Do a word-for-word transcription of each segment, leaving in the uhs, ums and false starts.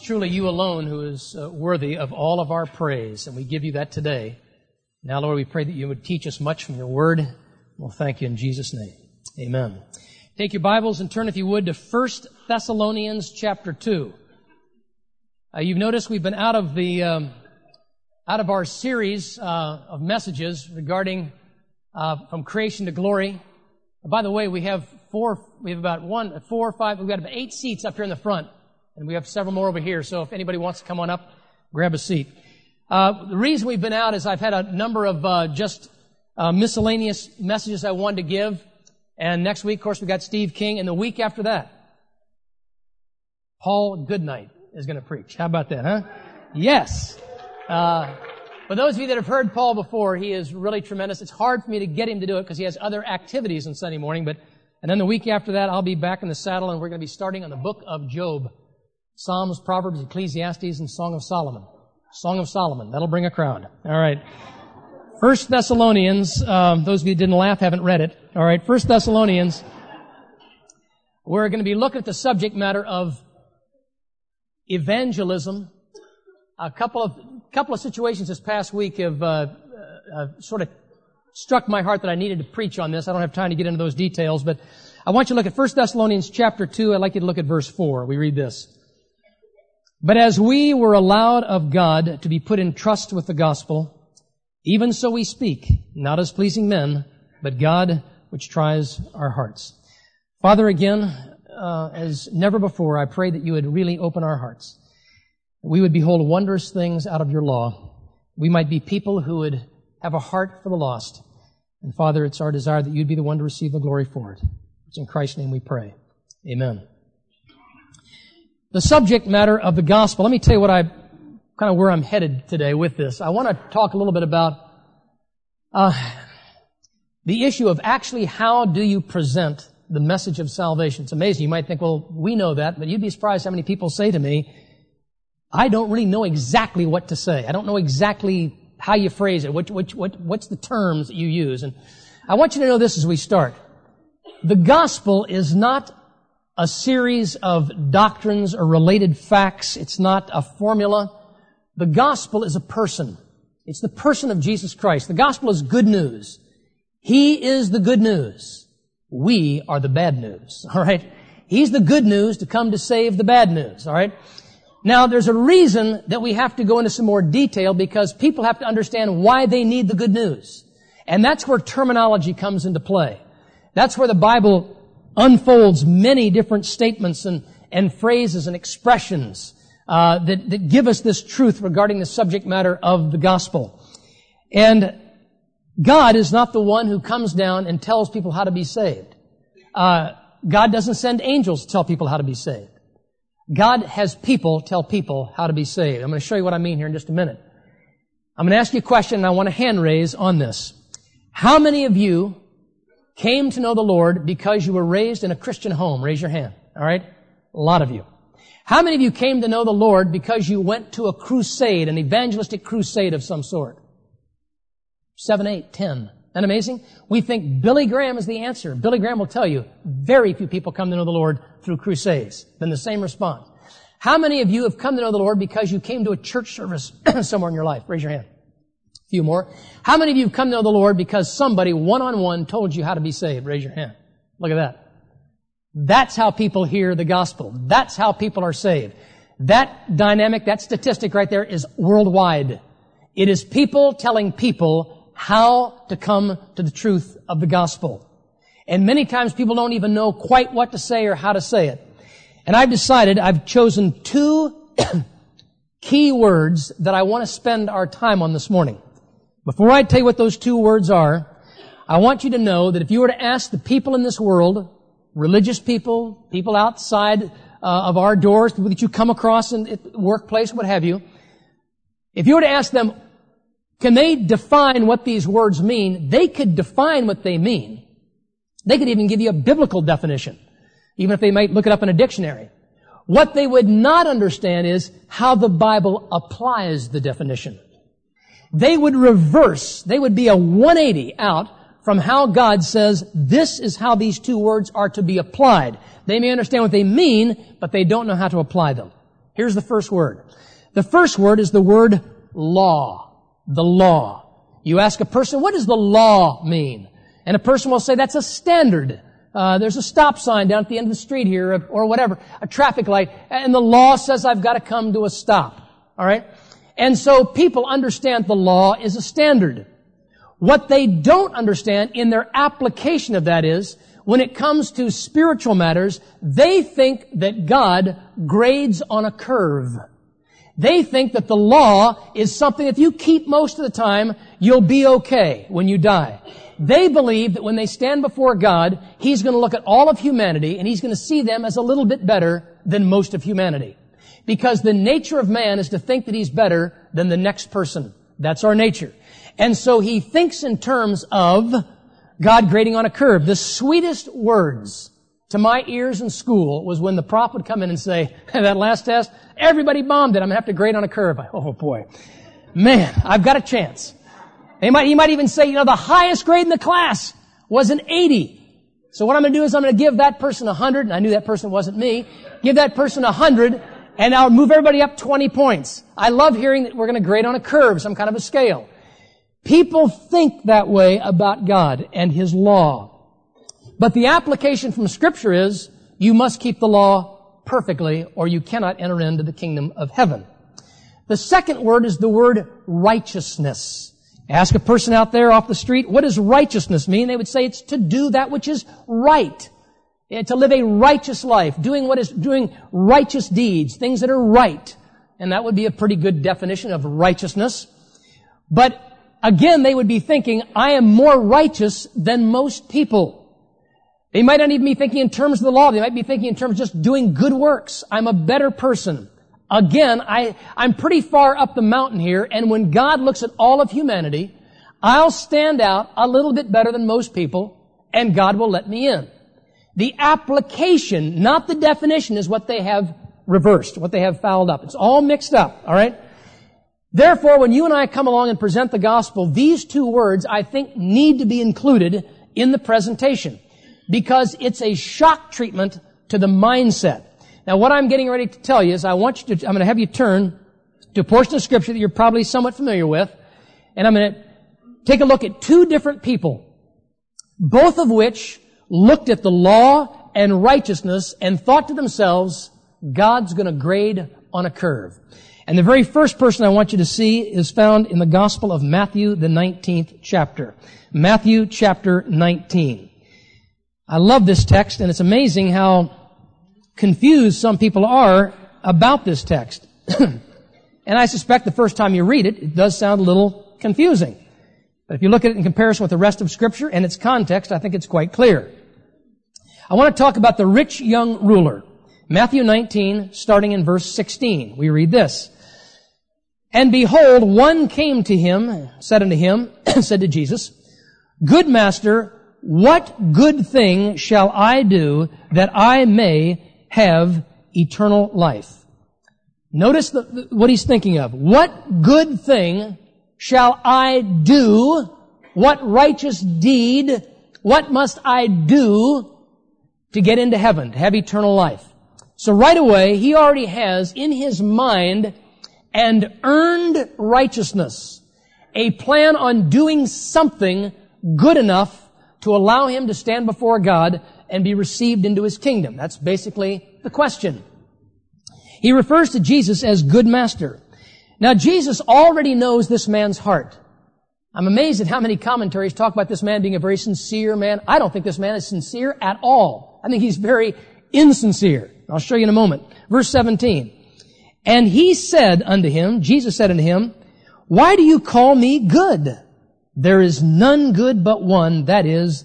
truly you alone who is uh, worthy of all of our praise, and we give you that today. Now, Lord, we pray that you would teach us much from your word. We'll thank you in Jesus' name. Amen. Take your Bibles and turn, if you would, to First Thessalonians chapter two. Uh, you've noticed we've been out of the um, out of our series uh, of messages regarding uh, from creation to glory. By the way, we have four. We have about one, four, five. We've got about eight seats up here in the front. And we have several more over here, so if anybody wants to come on up, grab a seat. Uh, the reason we've been out is I've had a number of uh, just uh, miscellaneous messages I wanted to give. And next week, of course, we've got Steve King. And the week after that, Paul Goodnight is going to preach. How about that, huh? Yes. Uh, for those of you that have heard Paul before, he is really tremendous. It's hard for me to get him to do it because he has other activities on Sunday morning. But and then the week after that, I'll be back in the saddle, and we're going to be starting on the book of Job. Psalms, Proverbs, Ecclesiastes, and Song of Solomon. Song of Solomon. That'll bring a crowd. All right. First Thessalonians. Um, those of you who didn't laugh haven't read it. All right. First Thessalonians. We're going to be looking at the subject matter of evangelism. A couple of couple of situations this past week have uh, uh, sort of struck my heart that I needed to preach on this. I don't have time to get into those details, but I want you to look at First Thessalonians chapter two. I'd like you to look at verse four. We read this. But as we were allowed of God to be put in trust with the gospel, even so we speak, not as pleasing men, but God which tries our hearts. Father, again, uh, as never before, I pray that you would really open our hearts. That we would behold wondrous things out of your law. We might be people who would have a heart for the lost. And Father, it's our desire that you'd be the one to receive the glory for it. It's in Christ's name we pray. Amen. The subject matter of the gospel. Let me tell you what I, kind of where I'm headed today with this. I want to talk a little bit about uh, the issue of actually how do you present the message of salvation. It's amazing. You might think, well, we know that, but you'd be surprised how many people say to me, I don't really know exactly what to say. I don't know exactly how you phrase it. What, what, what, what's the terms that you use? And I want you to know this as we start. The gospel is not a series of doctrines or related facts. It's not a formula. The gospel is a person. It's the person of Jesus Christ. The gospel is good news. He is the good news. We are the bad news. All right? He's the good news to come to save the bad news. All right? Now, there's a reason that we have to go into some more detail because people have to understand why they need the good news. And that's where terminology comes into play. That's where the Bible unfolds many different statements and, and phrases and expressions uh, that, that give us this truth regarding the subject matter of the gospel. And God is not the one who comes down and tells people how to be saved. Uh, God doesn't send angels to tell people how to be saved. God has people tell people how to be saved. I'm going to show you what I mean here in just a minute. I'm going to ask you a question, and I want a hand raise on this. How many of you came to know the Lord because you were raised in a Christian home? Raise your hand. All right? A lot of you. How many of you came to know the Lord because you went to a crusade, an evangelistic crusade of some sort? Seven, eight, ten. Isn't that amazing? We think Billy Graham is the answer. Billy Graham will tell you, very few people come to know the Lord through crusades. Then the same response. How many of you have come to know the Lord because you came to a church service somewhere in your life? Raise your hand. A few more. How many of you have come to know the Lord because somebody one-on-one told you how to be saved? Raise your hand. Look at that. That's how people hear the gospel. That's how people are saved. That dynamic, that statistic right there is worldwide. It is people telling people how to come to the truth of the gospel. And many times people don't even know quite what to say or how to say it. And I've decided, I've chosen two key words that I want to spend our time on this morning. Before I tell you what those two words are, I want you to know that if you were to ask the people in this world, religious people, people outside uh, of our doors that you come across in the workplace, what have you, if you were to ask them, can they define what these words mean? They could define what they mean. They could even give you a biblical definition, even if they might look it up in a dictionary. What they would not understand is how the Bible applies the definition. They would reverse, they would be a one eighty out from how God says this is how these two words are to be applied. They may understand what they mean, but they don't know how to apply them. Here's the first word. The first word is the word law. The law. You ask a person, what does the law mean? And a person will say, that's a standard. Uh, there's a stop sign down at the end of the street here, or whatever, a traffic light, and the law says I've got to come to a stop. All right? And so people understand the law is a standard. What they don't understand in their application of that is, when it comes to spiritual matters, they think that God grades on a curve. They think that the law is something that if you keep most of the time, you'll be okay when you die. They believe that when they stand before God, He's going to look at all of humanity and He's going to see them as a little bit better than most of humanity. Because the nature of man is to think that he's better than the next person. That's our nature. And so he thinks in terms of God grading on a curve. The sweetest words to my ears in school was when the prof would come in and say, that last test, everybody bombed it. I'm going to have to grade on a curve. Oh boy. Man, I've got a chance. They might, he might even say, you know, the highest grade in the class was an eighty. So what I'm going to do is I'm going to give that person a hundred, and I knew that person wasn't me, give that person a hundred, and I'll move everybody up twenty points. I love hearing that we're going to grade on a curve, some kind of a scale. People think that way about God and His law. But the application from Scripture is, you must keep the law perfectly, or you cannot enter into the kingdom of heaven. The second word is the word righteousness. Ask a person out there off the street, what does righteousness mean? They would say it's to do that which is right. To live a righteous life, doing what is, doing righteous deeds, things that are right. And that would be a pretty good definition of righteousness. But again, they would be thinking, I am more righteous than most people. They might not even be thinking in terms of the law. They might be thinking in terms of just doing good works. I'm a better person. Again, I, I'm pretty far up the mountain here, and when God looks at all of humanity, I'll stand out a little bit better than most people, and God will let me in. The application, not the definition, is what they have reversed, what they have fouled up. It's all mixed up, all right? Therefore, when you and I come along and present the gospel, these two words, I think, need to be included in the presentation, because it's a shock treatment to the mindset. Now, what I'm getting ready to tell you is I want you to, I'm going to have you turn to a portion of Scripture that you're probably somewhat familiar with, and I'm going to take a look at two different people, both of which looked at the law and righteousness and thought to themselves, God's going to grade on a curve. And the very first person I want you to see is found in the Gospel of Matthew, the nineteenth chapter. Matthew chapter nineteen. I love this text, and it's amazing how confused some people are about this text. And I suspect the first time you read it, it does sound a little confusing. But if you look at it in comparison with the rest of Scripture and its context, I think it's quite clear. I want to talk about the rich young ruler. Matthew nineteen, starting in verse sixteen. We read this. And behold, one came to him, said unto him, said to Jesus, Good Master, what good thing shall I do that I may have eternal life? Notice the, what he's thinking of. What good thing shall I do? What righteous deed? What must I do to get into heaven, to have eternal life? So right away, he already has in his mind an earned righteousness, a plan on doing something good enough to allow him to stand before God and be received into His kingdom. That's basically the question. He refers to Jesus as Good Master. Now, Jesus already knows this man's heart. I'm amazed at how many commentaries talk about this man being a very sincere man. I don't think this man is sincere at all. I think he's very insincere. I'll show you in a moment. Verse seventeen. And he said unto him, Jesus said unto him, Why do you call me good? There is none good but one, that is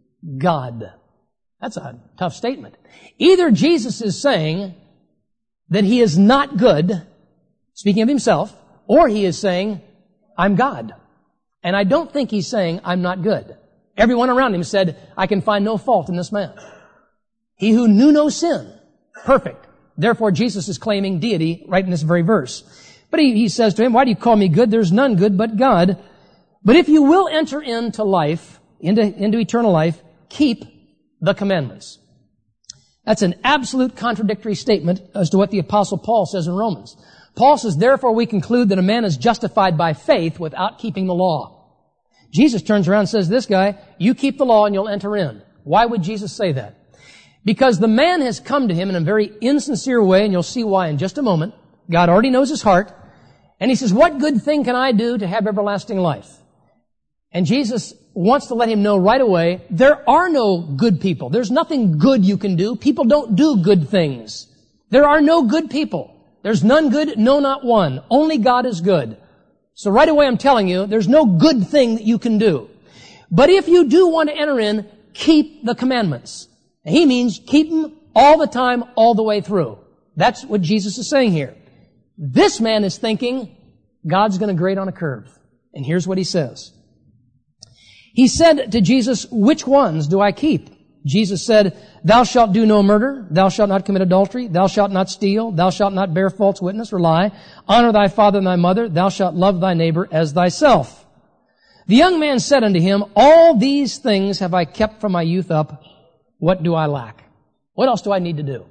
God. That's a tough statement. Either Jesus is saying that He is not good, speaking of Himself, or He is saying, I'm God. And I don't think He's saying, I'm not good. Everyone around Him said, I can find no fault in this man. He who knew no sin, perfect. Therefore, Jesus is claiming deity right in this very verse. But he, he says to him, Why do you call me good? There's none good but God. But if you will enter into life, into, into eternal life, keep the commandments. That's an absolute contradictory statement as to what the Apostle Paul says in Romans. Paul says, therefore we conclude that a man is justified by faith without keeping the law. Jesus turns around and says, this guy, you keep the law and you'll enter in. Why would Jesus say that? Because the man has come to him in a very insincere way, and you'll see why in just a moment. God already knows his heart. And he says, what good thing can I do to have everlasting life? And Jesus wants to let him know right away, there are no good people. There's nothing good you can do. People don't do good things. There are no good people. There's none good, no, not one. Only God is good. So right away I'm telling you, there's no good thing that you can do. But if you do want to enter in, keep the commandments. And he means keep them all the time, all the way through. That's what Jesus is saying here. This man is thinking, God's going to grade on a curve. And here's what he says. He said to Jesus, which ones do I keep? Jesus said, thou shalt do no murder, thou shalt not commit adultery, thou shalt not steal, thou shalt not bear false witness or lie, honor thy father and thy mother, thou shalt love thy neighbor as thyself. The young man said unto him, all these things have I kept from my youth up. What do I lack? What else do I need to do?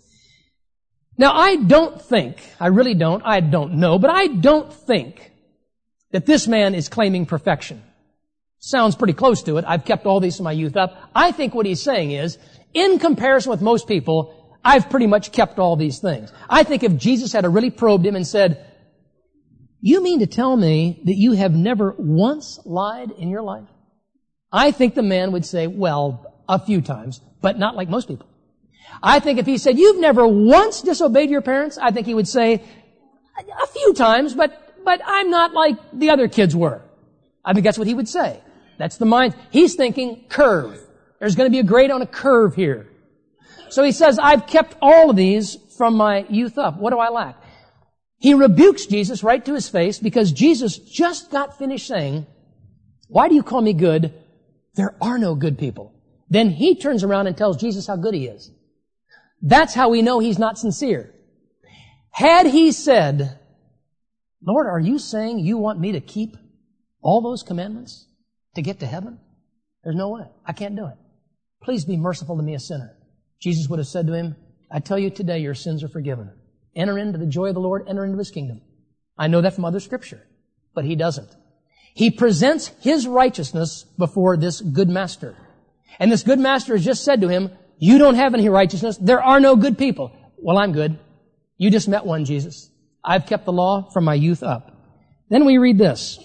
Now, I don't think, I really don't, I don't know, but I don't think that this man is claiming perfection. Sounds pretty close to it. I've kept all these from my youth up. I think what he's saying is, in comparison with most people, I've pretty much kept all these things. I think if Jesus had really probed him and said, you mean to tell me that you have never once lied in your life? I think the man would say, well, a few times, but not like most people. I think if he said, you've never once disobeyed your parents, I think he would say, a few times, but, but I'm not like the other kids were. I think that's what he would say. That's the mind. He's thinking curve. There's going to be a grade on a curve here. So he says, I've kept all of these from my youth up. What do I lack? He rebukes Jesus right to his face because Jesus just got finished saying, why do you call me good? There are no good people. Then he turns around and tells Jesus how good he is. That's how we know he's not sincere. Had he said, Lord, are you saying you want me to keep all those commandments to get to heaven? There's no way. I can't do it. Please be merciful to me, a sinner. Jesus would have said to him, I tell you today, your sins are forgiven. Enter into the joy of the Lord, enter into his kingdom. I know that from other scripture, but he doesn't. He presents his righteousness before this good master. And this good master has just said to him, you don't have any righteousness. There are no good people. Well, I'm good. You just met one, Jesus. I've kept the law from my youth up. Then we read this.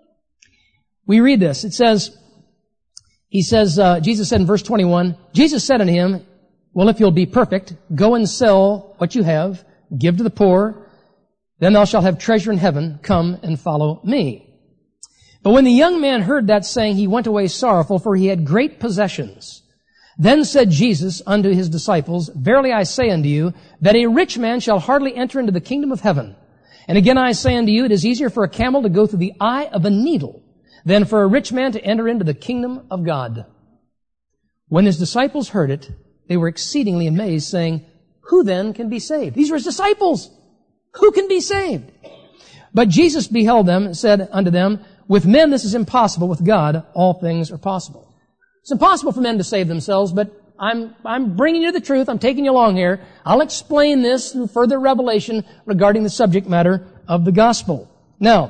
We read this. It says, he says, uh, Jesus said in verse twenty-one, Jesus said unto him, well, if you'll be perfect, go and sell what you have, give to the poor, then thou shalt have treasure in heaven. Come and follow me. But when the young man heard that saying, he went away sorrowful, for he had great possessions. Then said Jesus unto his disciples, verily I say unto you, that a rich man shall hardly enter into the kingdom of heaven. And again I say unto you, it is easier for a camel to go through the eye of a needle than for a rich man to enter into the kingdom of God. When his disciples heard it, they were exceedingly amazed, saying, who then can be saved? These are his disciples. Who can be saved? But Jesus beheld them and said unto them, with men this is impossible, with God all things are possible. It's impossible for men to save themselves, but I'm, I'm bringing you the truth. I'm taking you along here. I'll explain this through further revelation regarding the subject matter of the gospel. Now,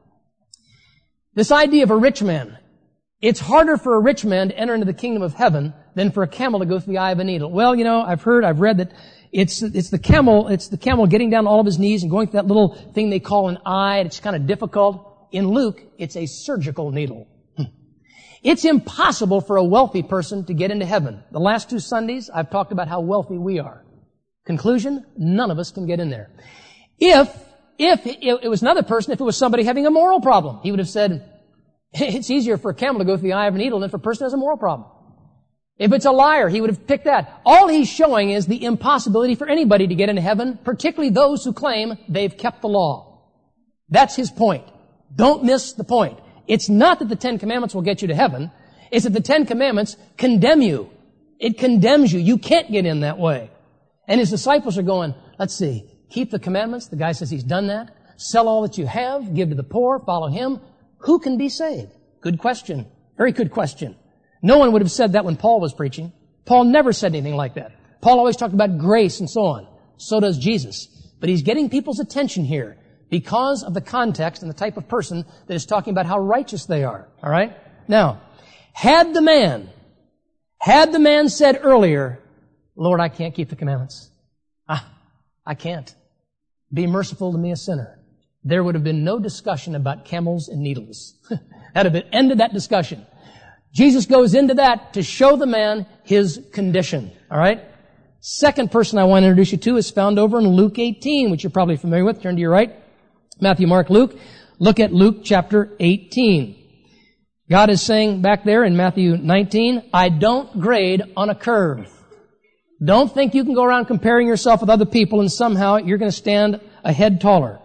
this idea of a rich man. It's harder for a rich man to enter into the kingdom of heaven than for a camel to go through the eye of a needle. Well, you know, I've heard, I've read that it's, it's the camel, it's the camel getting down all of his knees and going through that little thing they call an eye. It's kind of difficult. In Luke, it's a surgical needle. It's impossible for a wealthy person to get into heaven. The last two Sundays, I've talked about how wealthy we are. Conclusion, none of us can get in there. If, if it was another person, if it was somebody having a moral problem, he would have said, it's easier for a camel to go through the eye of a needle than for a person who has a moral problem. If it's a liar, he would have picked that. All he's showing is the impossibility for anybody to get into heaven, particularly those who claim they've kept the law. That's his point. Don't miss the point. It's not that the Ten Commandments will get you to heaven. It's that the Ten Commandments condemn you. It condemns you. You can't get in that way. And his disciples are going, let's see, keep the commandments. The guy says he's done that. Sell all that you have. Give to the poor. Follow him. Who can be saved? Good question. Very good question. No one would have said that when Paul was preaching. Paul never said anything like that. Paul always talked about grace and so on. So does Jesus. But he's getting people's attention here because of the context and the type of person that is talking about how righteous they are. All right? Now, had the man, had the man said earlier, Lord, I can't keep the commandments. Ah, I can't. Be merciful to me, a sinner. There would have been no discussion about camels and needles. That would have been ended that discussion. Jesus goes into that to show the man his condition. All right? Second person I want to introduce you to is found over in Luke eighteen, which you're probably familiar with. Turn to your right. Matthew, Mark, Luke. Look at Luke chapter eighteen. God is saying back there in Matthew nineteen, I don't grade on a curve. Don't think you can go around comparing yourself with other people and somehow you're going to stand a head taller.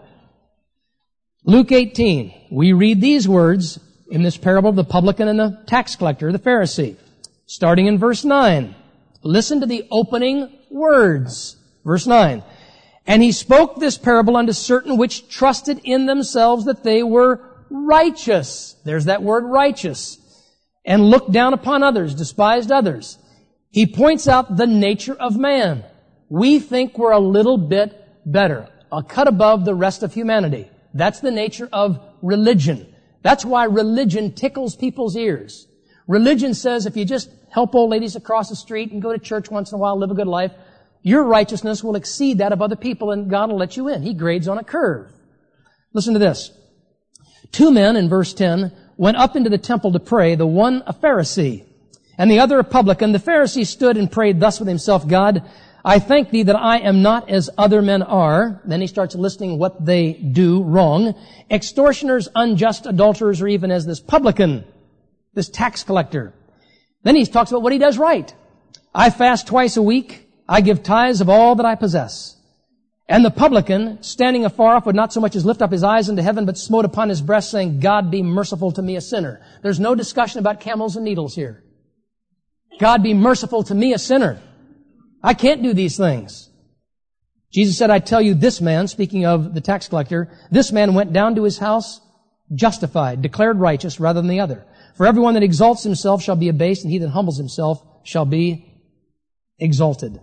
Luke eighteen, we read these words in this parable of the publican and the tax collector, the Pharisee. Starting in verse nine. Listen to the opening words. Verse nine. And he spoke this parable unto certain which trusted in themselves that they were righteous. There's that word righteous. And looked down upon others, despised others. He points out the nature of man. We think we're a little bit better, a cut above the rest of humanity. That's the nature of religion. That's why religion tickles people's ears. Religion says if you just help old ladies across the street and go to church once in a while, live a good life, your righteousness will exceed that of other people and God will let you in. He grades on a curve. Listen to this. Two men, in verse ten, went up into the temple to pray, the one a Pharisee and the other a publican. The Pharisee stood and prayed thus with himself, God, I thank thee that I am not as other men are. Then he starts listing what they do wrong. Extortioners, unjust adulterers, or even as this publican, this tax collector. Then he talks about what he does right. I fast twice a week. I give tithes of all that I possess. And the publican, standing afar off, would not so much as lift up his eyes into heaven, but smote upon his breast, saying, God be merciful to me, a sinner. There's no discussion about camels and needles here. God be merciful to me, a sinner. I can't do these things. Jesus said, I tell you, this man, speaking of the tax collector, this man went down to his house justified, declared righteous rather than the other. For everyone that exalts himself shall be abased, and he that humbles himself shall be exalted.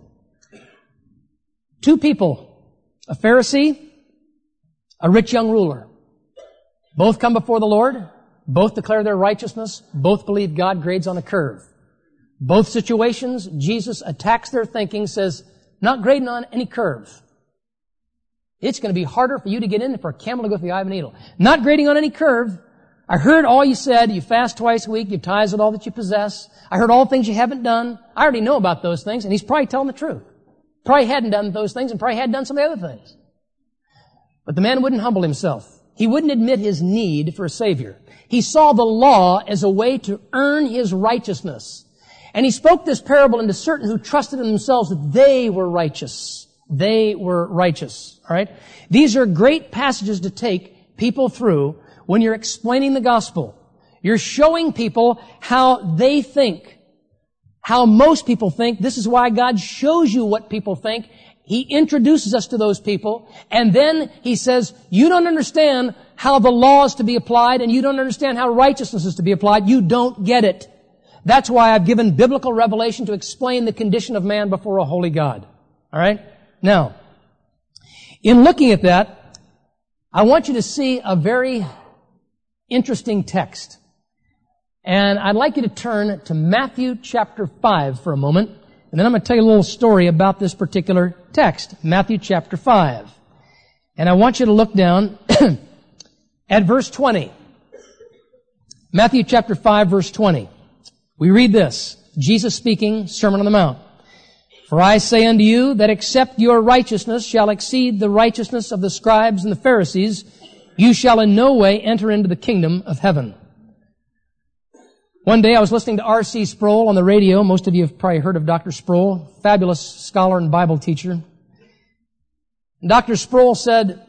Two people, a Pharisee, a rich young ruler. Both come before the Lord, both declare their righteousness, both believe God grades on a curve. Both situations, Jesus attacks their thinking, says, not grading on any curve. It's going to be harder for you to get in than for a camel to go through the eye of a needle. Not grading on any curve. I heard all you said. You fast twice a week. You tithe with all that you possess. I heard all the things you haven't done. I already know about those things, and he's probably telling the truth. Probably hadn't done those things and probably had done some of the other things. But the man wouldn't humble himself. He wouldn't admit his need for a Savior. He saw the law as a way to earn his righteousness. And he spoke this parable into certain who trusted in themselves that they were righteous. They were righteous. All right? These are great passages to take people through when you're explaining the gospel. You're showing people how they think, how most people think. This is why God shows you what people think. He introduces us to those people, and then He says, you don't understand how the law is to be applied, and you don't understand how righteousness is to be applied. You don't get it. That's why I've given biblical revelation to explain the condition of man before a holy God. All right? Now, in looking at that, I want you to see a very interesting text. And I'd like you to turn to Matthew chapter five for a moment. And then I'm going to tell you a little story about this particular text. Matthew chapter five. And I want you to look down at verse twenty. Matthew chapter five, verse twenty. We read this, Jesus speaking, Sermon on the Mount. For I say unto you that except your righteousness shall exceed the righteousness of the scribes and the Pharisees, you shall in no way enter into the kingdom of heaven. One day I was listening to R C Sproul on the radio. Most of you have probably heard of Doctor Sproul, fabulous scholar and Bible teacher. And Doctor Sproul said,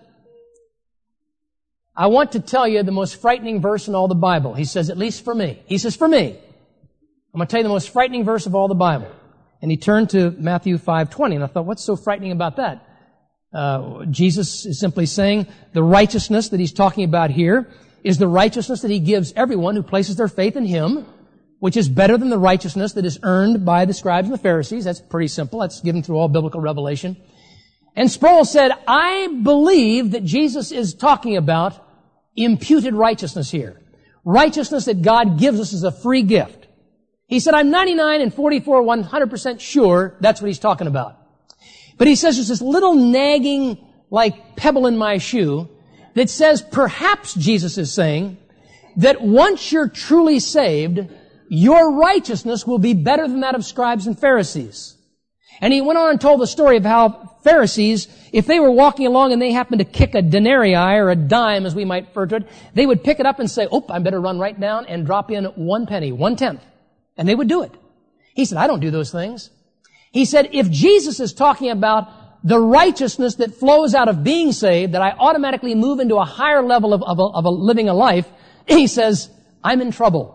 I want to tell you the most frightening verse in all the Bible. He says, at least for me. He says, for me. I'm going to tell you the most frightening verse of all the Bible. And he turned to Matthew five twenty, and I thought, what's so frightening about that? Uh, Jesus is simply saying the righteousness that He's talking about here is the righteousness that He gives everyone who places their faith in Him. which is better than the righteousness that is earned by the scribes and the Pharisees. That's pretty simple. That's given through all biblical revelation. And Sproul said, I believe that Jesus is talking about imputed righteousness here. Righteousness that God gives us as a free gift. He said, I'm ninety-nine and forty-four, one hundred percent sure that's what he's talking about. But he says there's this little nagging, like pebble in my shoe, that says perhaps Jesus is saying that once you're truly saved, your righteousness will be better than that of scribes and Pharisees. And he went on and told the story of how Pharisees, if they were walking along and they happened to kick a denarii or a dime, as we might refer to it, they would pick it up and say, oh, I better run right down and drop in one penny, one tenth. And they would do it. He said, I don't do those things. He said, if Jesus is talking about the righteousness that flows out of being saved, that I automatically move into a higher level of, of, a, of a living a life, he says, I'm in trouble.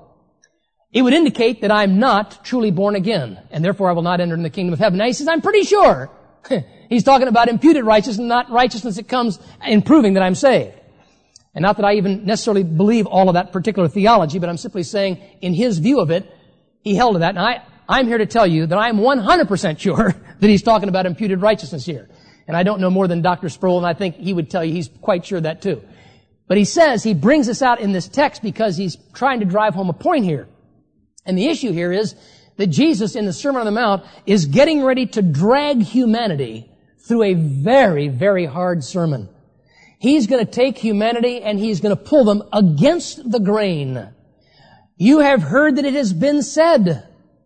It would indicate that I'm not truly born again, and therefore I will not enter in the kingdom of heaven. Now he says, I'm pretty sure. He's talking about imputed righteousness, not righteousness that comes in proving that I'm saved. And not that I even necessarily believe all of that particular theology, but I'm simply saying, in his view of it, he held to that. And I, I'm here to tell you that I'm one hundred percent sure that he's talking about imputed righteousness here. And I don't know more than Doctor Sproul, and I think he would tell you he's quite sure of that too. But he says, he brings this out in this text because he's trying to drive home a point here. And the issue here is that Jesus in the Sermon on the Mount is getting ready to drag humanity through a very, very hard sermon. He's going to take humanity and he's going to pull them against the grain. You have heard that it has been said,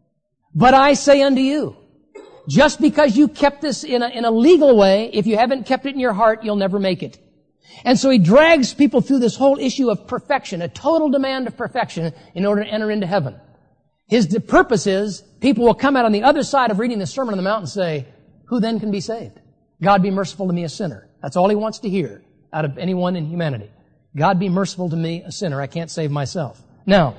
but I say unto you, just because you kept this in a, in a legal way, if you haven't kept it in your heart, you'll never make it. And so he drags people through this whole issue of perfection, a total demand of perfection in order to enter into heaven. His purpose is people will come out on the other side of reading the Sermon on the Mount and say, who then can be saved? God be merciful to me, a sinner. That's all he wants to hear out of anyone in humanity. God be merciful to me, a sinner. I can't save myself. Now,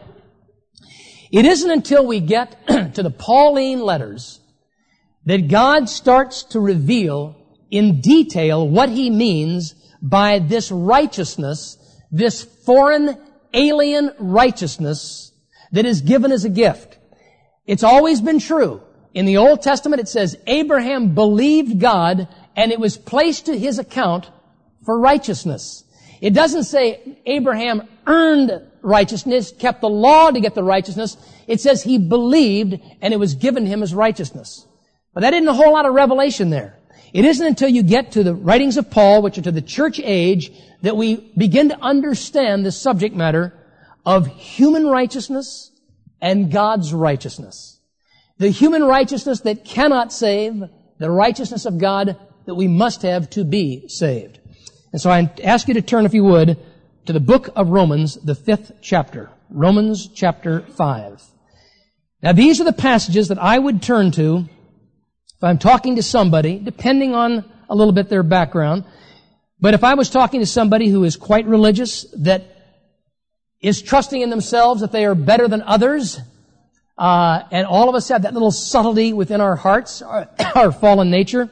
it isn't until we get to the Pauline letters that God starts to reveal in detail what he means by this righteousness, this foreign, alien righteousness that is given as a gift. It's always been true. In the Old Testament, it says Abraham believed God and it was placed to his account for righteousness. It doesn't say Abraham earned righteousness, kept the law to get the righteousness. It says he believed and it was given him as righteousness. But that isn't a whole lot of revelation there. It isn't until you get to the writings of Paul, which are to the church age, that we begin to understand the subject matter of human righteousness and God's righteousness. The human righteousness that cannot save, the righteousness of God that we must have to be saved. And so I ask you to turn, if you would, to the book of Romans, the fifth chapter. Romans chapter five. Now these are the passages that I would turn to if I'm talking to somebody, depending on a little bit their background. But if I was talking to somebody who is quite religious, that is trusting in themselves that they are better than others, uh, and all of us have that little subtlety within our hearts, our, our fallen nature.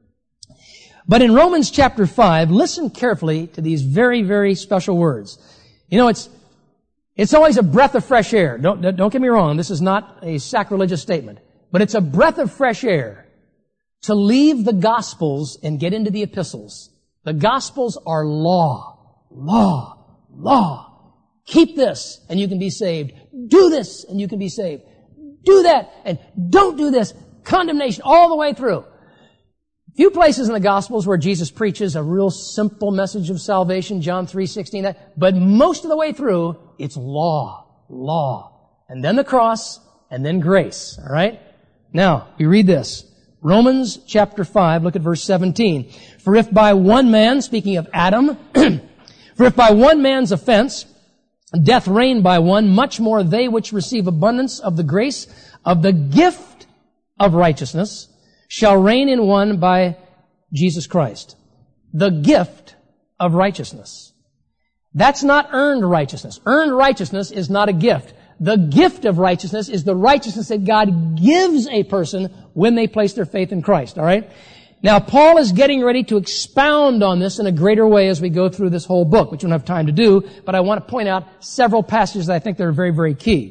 But in Romans chapter five, listen carefully to these very, very special words. You know, it's it's always a breath of fresh air. Don't don't get me wrong. This is not a sacrilegious statement, but it's a breath of fresh air to leave the Gospels and get into the epistles. The Gospels are law, law, law. Keep this and you can be saved. Do this and you can be saved. Do that and don't do this. Condemnation all the way through. Few places in the Gospels where Jesus preaches a real simple message of salvation, John three sixteen, that, but most of the way through, it's law, law, and then the cross, and then grace. All right? Now, we read this. Romans chapter five, look at verse seventeen. For if by one man, speaking of Adam, for if by one man's offense, death reigned by one, much more they which receive abundance of the grace of the gift of righteousness shall reign in one by Jesus Christ. The gift of righteousness. That's not earned righteousness. Earned righteousness is not a gift. The gift of righteousness is the righteousness that God gives a person when they place their faith in Christ. All right? Now, Paul is getting ready to expound on this in a greater way as we go through this whole book, which we don't have time to do, but I want to point out several passages that I think that are very, very key.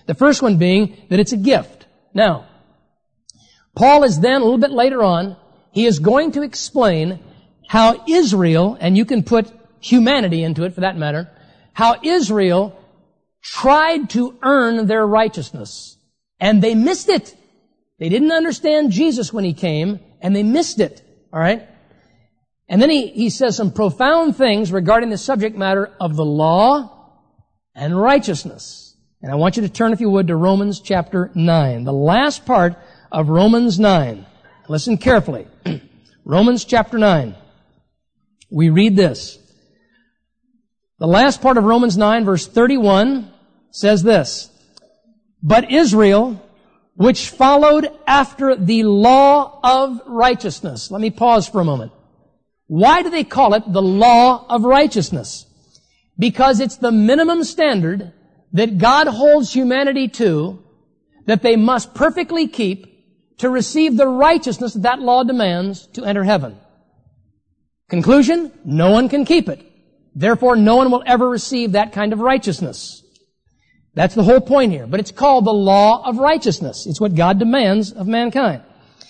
The first one being that it's a gift. Now, Paul is then, a little bit later on, he is going to explain how Israel, and you can put humanity into it for that matter, how Israel tried to earn their righteousness. And they missed it. They didn't understand Jesus when He came, and they missed it. All right? And then he, he says some profound things regarding the subject matter of the law and righteousness. And I want you to turn, if you would, to Romans chapter nine. The last part of Romans nine. Listen carefully. Romans chapter nine. We read this. The last part of Romans nine, verse thirty-one, says this. But Israel, which followed after the law of righteousness. Let me pause for a moment. Why do they call it the law of righteousness? Because it's the minimum standard that God holds humanity to, that they must perfectly keep to receive the righteousness that that law demands to enter heaven. Conclusion, no one can keep it. Therefore, no one will ever receive that kind of righteousness. That's the whole point here. But it's called the law of righteousness. It's what God demands of mankind.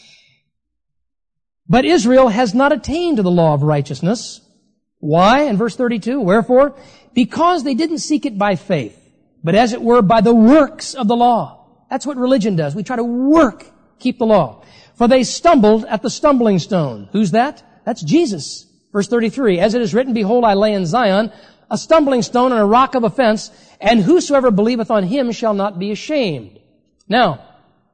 But Israel has not attained to the law of righteousness. Why? In verse thirty-two, wherefore? Because they didn't seek it by faith, but as it were by the works of the law. That's what religion does. We try to work, keep the law. For they stumbled at the stumbling stone. Who's that? That's Jesus. Verse thirty-three, as it is written, behold, I lay in Zion a stumbling stone and a rock of offense, and whosoever believeth on him shall not be ashamed. Now,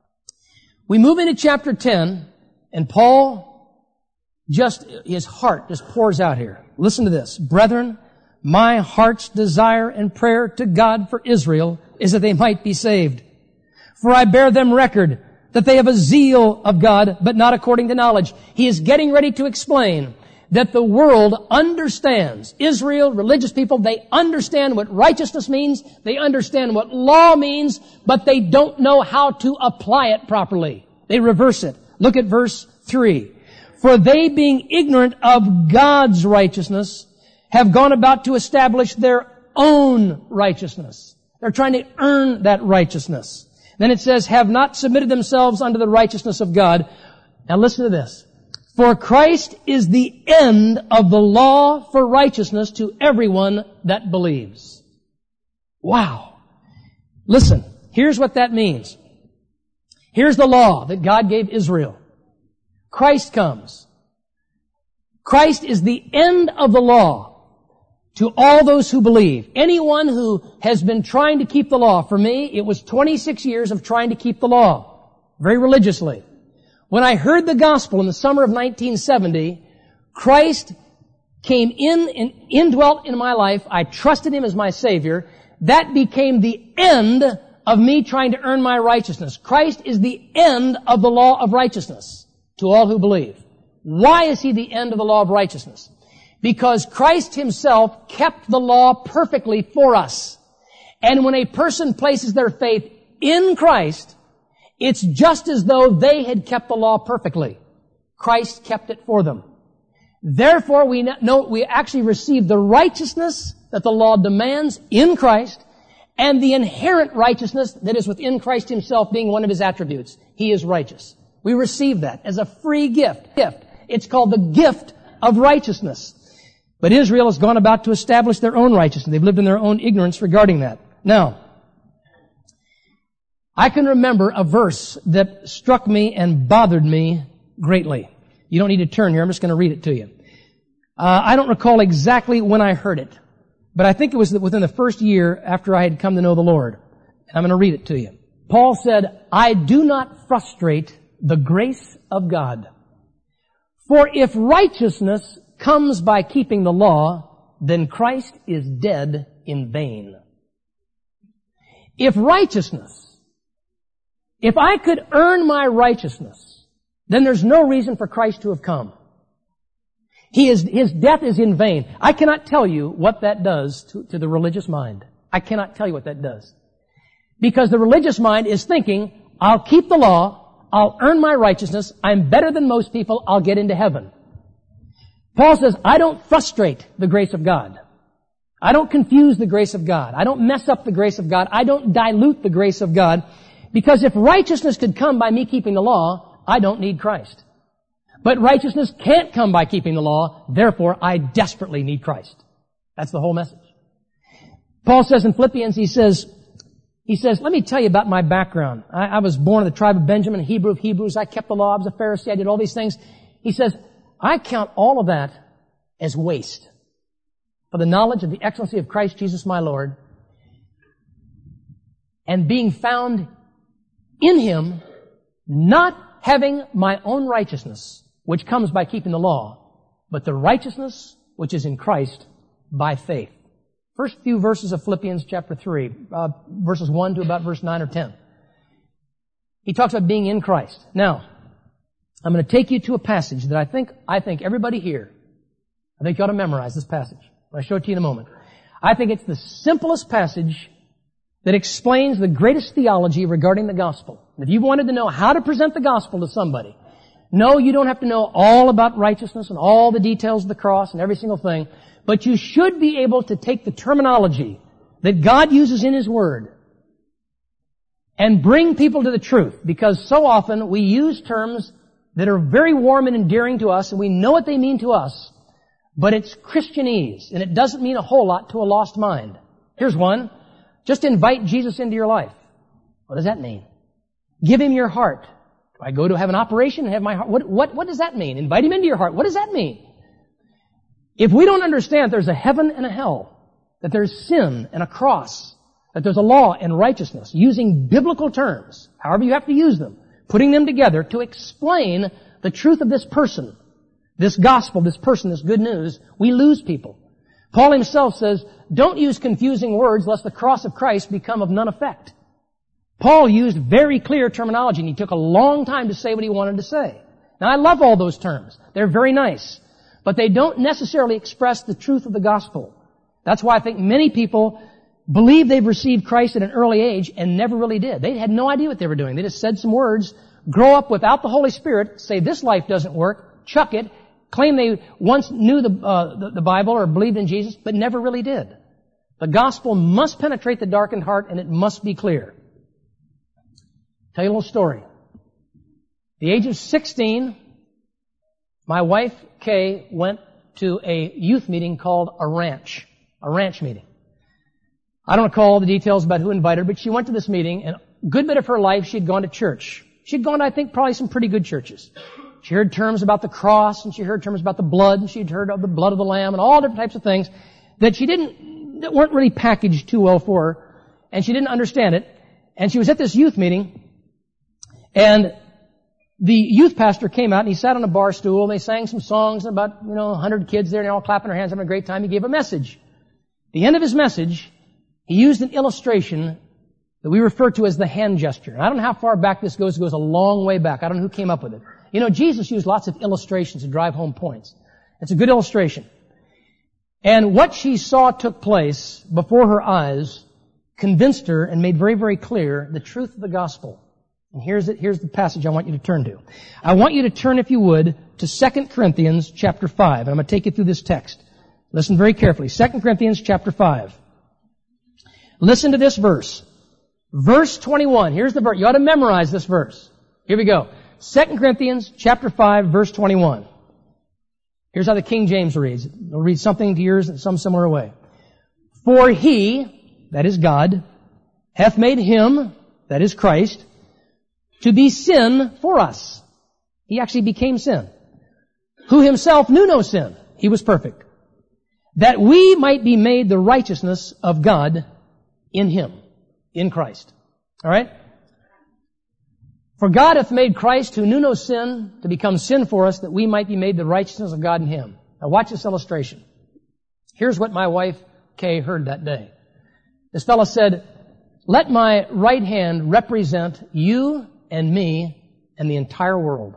we move into chapter ten, and Paul just, his heart just pours out here. Listen to this. Brethren, my heart's desire and prayer to God for Israel is that they might be saved. For I bear them record that they have a zeal of God, but not according to knowledge. He is getting ready to explain that the world understands, Israel, religious people, they understand what righteousness means, they understand what law means, but they don't know how to apply it properly. They reverse it. Look at verse three. For they, being ignorant of God's righteousness, have gone about to establish their own righteousness. They're trying to earn that righteousness. Then it says, have not submitted themselves unto the righteousness of God. Now listen to this. For Christ is the end of the law for righteousness to everyone that believes. Wow. Listen, here's what that means. Here's the law that God gave Israel. Christ comes. Christ is the end of the law to all those who believe. Anyone who has been trying to keep the law, for me, it was twenty-six years of trying to keep the law, very religiously. When I heard the gospel in the summer of nineteen seventy, Christ came in and indwelt in my life. I trusted Him as my Savior. That became the end of me trying to earn my righteousness. Christ is the end of the law of righteousness to all who believe. Why is He the end of the law of righteousness? Because Christ Himself kept the law perfectly for us. And when a person places their faith in Christ, it's just as though they had kept the law perfectly. Christ kept it for them. Therefore, we know we actually receive the righteousness that the law demands in Christ, and the inherent righteousness that is within Christ Himself being one of His attributes. He is righteous. We receive that as a free gift. Gift. It's called the gift of righteousness. But Israel has gone about to establish their own righteousness. They've lived in their own ignorance regarding that. Now, I can remember a verse that struck me and bothered me greatly. You don't need to turn here. I'm just going to read it to you. Uh, I don't recall exactly when I heard it, but I think it was within the first year after I had come to know the Lord. I'm going to read it to you. Paul said, I do not frustrate the grace of God. For if righteousness comes by keeping the law, then Christ is dead in vain. If righteousness, if I could earn my righteousness, then there's no reason for Christ to have come. He is, His death is in vain. I cannot tell you what that does to, to the religious mind. I cannot tell you what that does. Because the religious mind is thinking, I'll keep the law, I'll earn my righteousness, I'm better than most people, I'll get into heaven. Paul says, I don't frustrate the grace of God. I don't confuse the grace of God. I don't mess up the grace of God. I don't dilute the grace of God. Because if righteousness could come by me keeping the law, I don't need Christ. But righteousness can't come by keeping the law, therefore I desperately need Christ. That's the whole message. Paul says in Philippians, he says, he says, let me tell you about my background. I, I was born in the tribe of Benjamin, a Hebrew of Hebrews. I kept the law. I was a Pharisee. I did all these things. He says, I count all of that as waste for the knowledge of the excellency of Christ Jesus my Lord, and being found in Him, not having my own righteousness, which comes by keeping the law, but the righteousness which is in Christ by faith. First few verses of Philippians chapter three, uh, verses one to about verse nine or ten. He talks about being in Christ. Now, I'm going to take you to a passage that I think, I think everybody here, I think you ought to memorize this passage. I'll show it to you in a moment. I think it's the simplest passage that explains the greatest theology regarding the gospel. If you wanted to know how to present the gospel to somebody, no, you don't have to know all about righteousness and all the details of the cross and every single thing, but you should be able to take the terminology that God uses in His Word and bring people to the truth, because so often we use terms that are very warm and endearing to us and we know what they mean to us, but it's Christianese, and it doesn't mean a whole lot to a lost mind. Here's one. Just invite Jesus into your life. What does that mean? Give Him your heart. Do I go to have an operation and have my heart? What, what, what does that mean? Invite Him into your heart. What does that mean? If we don't understand there's a heaven and a hell, that there's sin and a cross, that there's a law and righteousness, using biblical terms, however you have to use them, putting them together to explain the truth of this person, this gospel, this person, this good news, we lose people. Paul himself says, don't use confusing words lest the cross of Christ become of none effect. Paul used very clear terminology, and he took a long time to say what he wanted to say. Now, I love all those terms. They're very nice. But they don't necessarily express the truth of the gospel. That's why I think many people believe they've received Christ at an early age and never really did. They had no idea what they were doing. They just said some words, grow up without the Holy Spirit, say this life doesn't work, chuck it, claim they once knew the, uh, the, the Bible or believed in Jesus, but never really did. The gospel must penetrate the darkened heart, and it must be clear. Tell you a little story. At the age of sixteen, my wife, Kay, went to a youth meeting called a ranch. A ranch meeting. I don't recall all the details about who invited her, but she went to this meeting, and a good bit of her life she'd gone to church. She'd gone to, I think, probably some pretty good churches. She heard terms about the cross, and she heard terms about the blood, and she'd heard of the blood of the Lamb, and all different types of things that she didn't, that weren't really packaged too well for her, and she didn't understand it. And she was at this youth meeting, and the youth pastor came out, and he sat on a bar stool, and they sang some songs, and about, you know, a hundred kids there, and they're all clapping their hands, having a great time. He gave a message. At the end of his message, he used an illustration that we refer to as the hand gesture. And I don't know how far back this goes. It goes a long way back. I don't know who came up with it. You know, Jesus used lots of illustrations to drive home points. It's a good illustration. And what she saw took place before her eyes convinced her and made very, very clear the truth of the gospel. And here's it, here's the passage I want you to turn to. I want you to turn, if you would, to Second Corinthians chapter five. And I'm going to take you through this text. Listen very carefully. Second Corinthians chapter five. Listen to this verse. Verse twenty-one. Here's the verse. You ought to memorize this verse. Here we go. Second Corinthians chapter five, verse twenty-one. Here's how the King James reads. It'll read something to yours in some similar way. For He, that is God, hath made Him, that is Christ, to be sin for us. He actually became sin. Who Himself knew no sin. He was perfect. That we might be made the righteousness of God in Him, in Christ. All right? For God hath made Christ, who knew no sin, to become sin for us, that we might be made the righteousness of God in Him. Now watch this illustration. Here's what my wife, Kay, heard that day. This fellow said, let my right hand represent you and me and the entire world.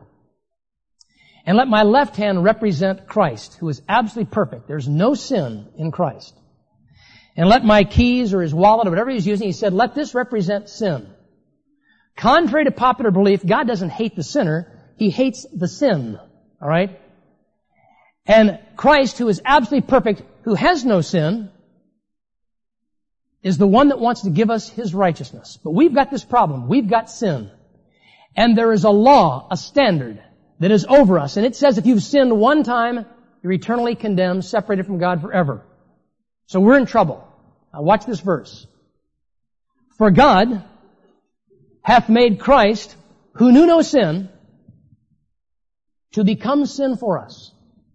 And let my left hand represent Christ, who is absolutely perfect. There's no sin in Christ. And let my keys or his wallet or whatever he's using, he said, let this represent sin. Contrary to popular belief, God doesn't hate the sinner. He hates the sin. All right? And Christ, who is absolutely perfect, who has no sin, is the one that wants to give us His righteousness. But we've got this problem. We've got sin. And there is a law, a standard, that is over us. And it says if you've sinned one time, you're eternally condemned, separated from God forever. So we're in trouble. Now watch this verse. For God hath made Christ, who knew no sin, to become sin for us,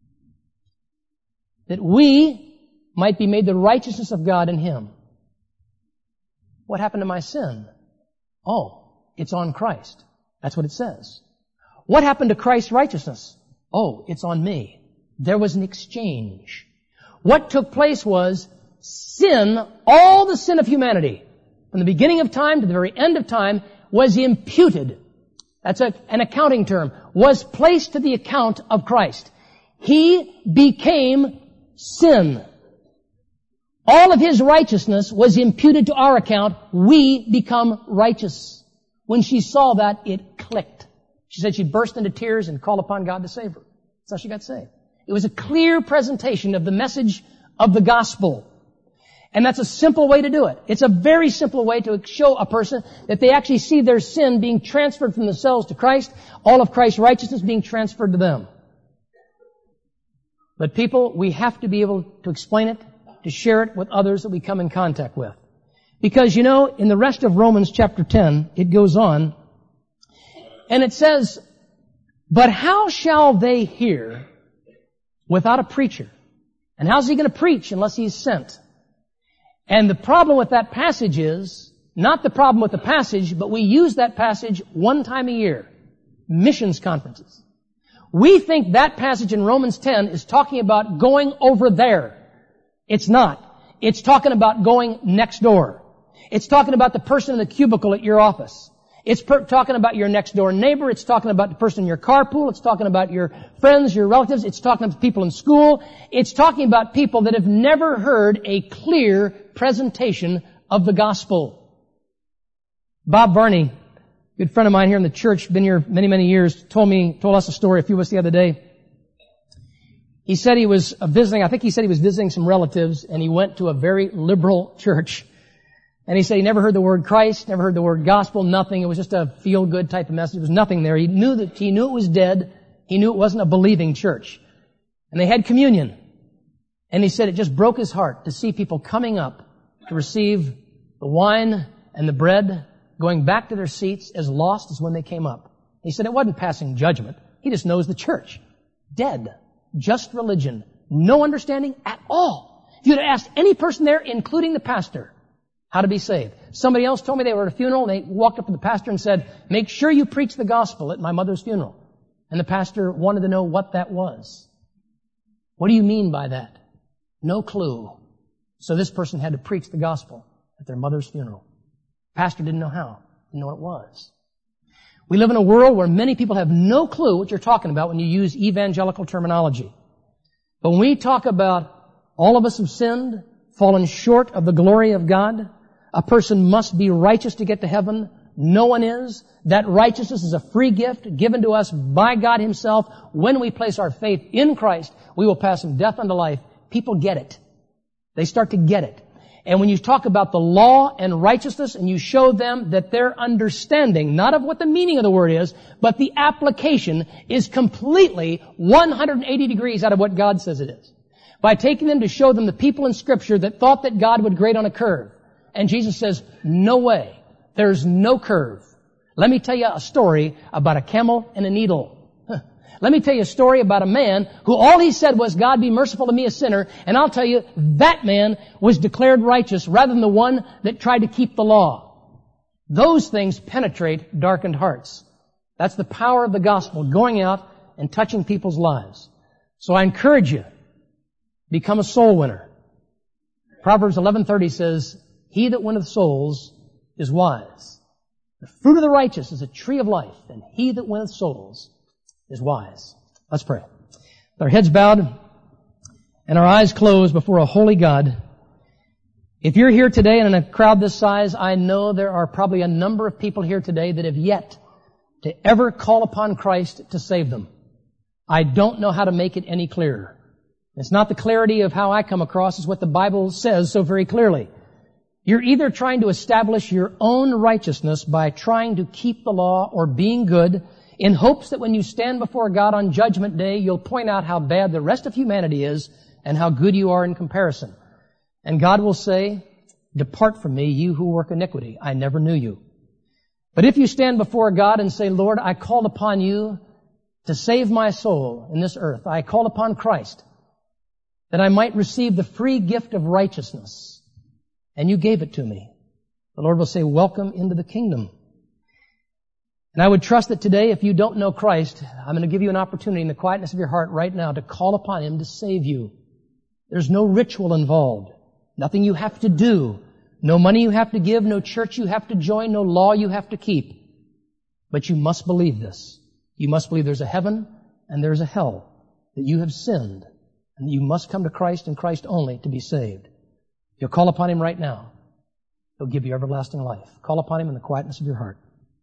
that we might be made the righteousness of God in Him. What happened to my sin? Oh, it's on Christ. That's what it says. What happened to Christ's righteousness? Oh, it's on me. There was an exchange. What took place was sin, all the sin of humanity, from the beginning of time to the very end of time, was imputed. That's a, an accounting term. Was placed to the account of Christ. He became sin. All of His righteousness was imputed to our account. We become righteous. When she saw that, it clicked. She said she burst into tears and called upon God to save her. That's how she got saved. It was a clear presentation of the message of the gospel. And that's a simple way to do it. It's a very simple way to show a person that they actually see their sin being transferred from themselves to Christ, all of Christ's righteousness being transferred to them. But people, we have to be able to explain it, to share it with others that we come in contact with. Because, you know, in the rest of Romans chapter ten, it goes on, and it says, but how shall they hear without a preacher? And how's he going to preach unless he's sent? And the problem with that passage is, not the problem with the passage, but we use that passage one time a year. Missions conferences. We think that passage in Romans ten is talking about going over there. It's not. It's talking about going next door. It's talking about the person in the cubicle at your office. It's per- talking about your next door neighbor. It's talking about the person in your carpool. It's talking about your friends, your relatives. It's talking about people in school. It's talking about people that have never heard a clear presentation of the gospel. Bob Varney, a good friend of mine here in the church, been here many, many years, told me, told us a story a few of us the other day. He said he was visiting, I think he said he was visiting some relatives, and he went to a very liberal church. And he said he never heard the word Christ, never heard the word gospel, nothing. It was just a feel-good type of message. There was nothing there. He knew that, he knew it was dead. He knew it wasn't a believing church. And they had communion. And he said it just broke his heart to see people coming up to receive the wine and the bread, going back to their seats as lost as when they came up. He said it wasn't passing judgment. He just knows the church. Dead. Just religion. No understanding at all. If you'd have asked any person there, including the pastor, how to be saved. Somebody else told me they were at a funeral, and they walked up to the pastor and said, make sure you preach the gospel at my mother's funeral. And the pastor wanted to know what that was. What do you mean by that? No clue. So this person had to preach the gospel at their mother's funeral. Pastor didn't know how. Didn't know what it was. We live in a world where many people have no clue what you're talking about when you use evangelical terminology. But when we talk about all of us have sinned, fallen short of the glory of God, a person must be righteous to get to heaven. No one is. That righteousness is a free gift given to us by God Himself. When we place our faith in Christ, we will pass from death unto life. People get it. They start to get it. And when you talk about the law and righteousness and you show them that their understanding, not of what the meaning of the word is, but the application is completely one hundred eighty degrees out of what God says it is. By taking them to show them the people in Scripture that thought that God would grade on a curve. And Jesus says, no way. There's no curve. Let me tell you a story about a camel and a needle. Let me tell you a story about a man who all he said was, God, be merciful to me, a sinner. And I'll tell you, that man was declared righteous rather than the one that tried to keep the law. Those things penetrate darkened hearts. That's the power of the gospel, going out and touching people's lives. So I encourage you, become a soul winner. Proverbs eleven thirty says, he that winneth souls is wise. The fruit of the righteous is a tree of life, and he that winneth souls is wise. Let's pray. With our heads bowed and our eyes closed before a holy God, if you're here today and in a crowd this size, I know there are probably a number of people here today that have yet to ever call upon Christ to save them. I don't know how to make it any clearer. It's not the clarity of how I come across, it's what the Bible says so very clearly. You're either trying to establish your own righteousness by trying to keep the law or being good in hopes that when you stand before God on Judgment Day, you'll point out how bad the rest of humanity is and how good you are in comparison. And God will say, "Depart from me, you who work iniquity. I never knew you." But if you stand before God and say, "Lord, I called upon you to save my soul in this earth. I called upon Christ that I might receive the free gift of righteousness, and you gave it to me," the Lord will say, "Welcome into the kingdom." And I would trust that today, if you don't know Christ, I'm going to give you an opportunity in the quietness of your heart right now to call upon Him to save you. There's no ritual involved, nothing you have to do, no money you have to give, no church you have to join, no law you have to keep. But you must believe this. You must believe there's a heaven and there's a hell, that you have sinned, and that you must come to Christ and Christ only to be saved. If you'll call upon Him right now, He'll give you everlasting life. Call upon Him in the quietness of your heart.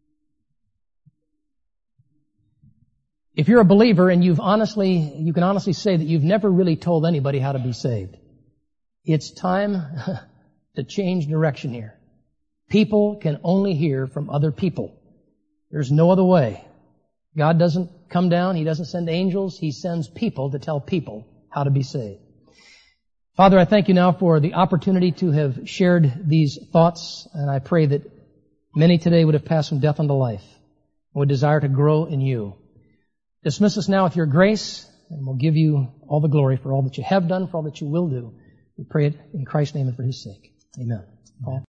If you're a believer and you've honestly, you can honestly say that you've never really told anybody how to be saved, it's time to change direction here. People can only hear from other people. There's no other way. God doesn't come down. He doesn't send angels. He sends people to tell people how to be saved. Father, I thank you now for the opportunity to have shared these thoughts, and I pray that many today would have passed from death unto life and would desire to grow in you. Dismiss us now with your grace, and we'll give you all the glory for all that you have done, for all that you will do. We pray it in Christ's name and for His sake. Amen. Paul?